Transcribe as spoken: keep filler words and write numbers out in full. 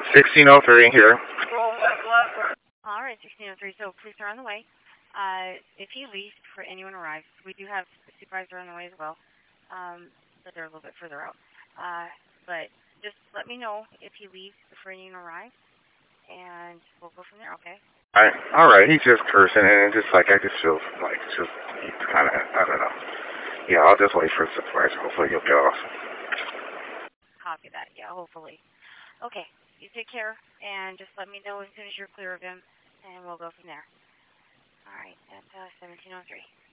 sixteen oh three here. All right, sixteen oh three. So police are on the way. Uh, if he leaves before anyone arrives, we do have a supervisor on the way as well, um, but they're a little bit further out. Uh, but just let me know if he leaves before anyone arrives, and we'll go from there, okay? All right, all right. He's just cursing, and just like I just feel like just he's kind of I don't know. Yeah, I'll just wait for the supervisor. Hopefully he'll get off. Copy that. Yeah, hopefully. Okay, you take care, and just let me know as soon as you're clear of him, and we'll go from there. All right, that's uh, seventeen oh three.